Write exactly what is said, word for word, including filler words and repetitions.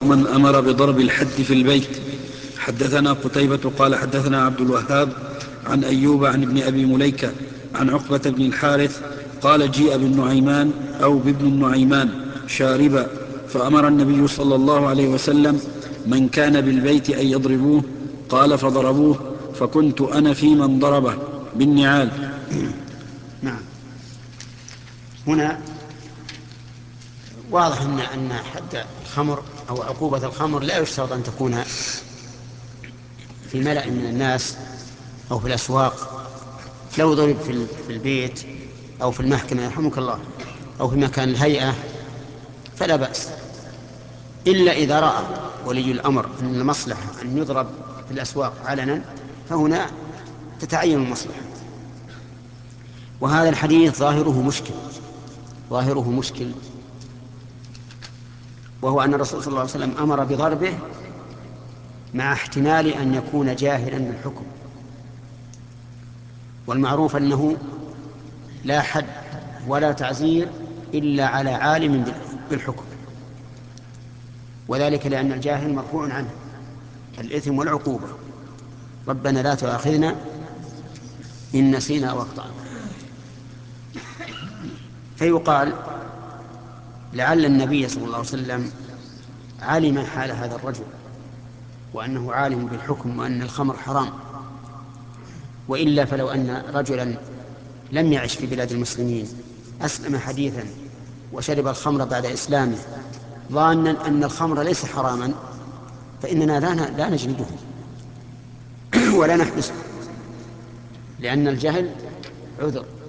من أمر بضرب الحد في البيت. حدثنا قتيبة قال حدثنا عبد الوهاب عن أيوب عن ابن أبي مليكة عن عقبة بن الحارث قال جيء بالنعيمان أو بابن النعيمان شاربا فأمر النبي صلى الله عليه وسلم من كان بالبيت أن يضربوه، قال فضربوه، فكنت أنا في من ضربه بالنعال. نعم. هنا واضح أن أن حد الخمر أو عقوبة الخمر لا يشترط أن تكون في ملأ من الناس أو في الأسواق. لو ضرب في في البيت أو في المحكمة يرحمك الله أو في مكان الهيئة فلا بأس، إلا إذا رأى ولي الأمر أن المصلحة أن يضرب في الأسواق علنا فهنا تتعين المصلحة. وهذا الحديث ظاهره مشكل ظاهره مشكل وهو أن الرسول صلى الله عليه وسلم أمر بضربه مع احتمال أن يكون جاهلا بالحكم، والمعروف أنه لا حد ولا تعزير إلا على عالم بالحكم، وذلك لأن الجاهل مرفوع عنه الإثم والعقوبة. ربنا لا تؤاخذنا إن نسينا أو أخطأنا. فيقال لعل النبي صلى الله عليه وسلم علم حال هذا الرجل وأنه عالم بالحكم وأن الخمر حرام، وإلا فلو أن رجلا لم يعش في بلاد المسلمين أسلم حديثا وشرب الخمر بعد إسلامه ظانا أن الخمر ليس حراما فإننا لا نجلده ولا نحبسه، لأن الجهل عذر.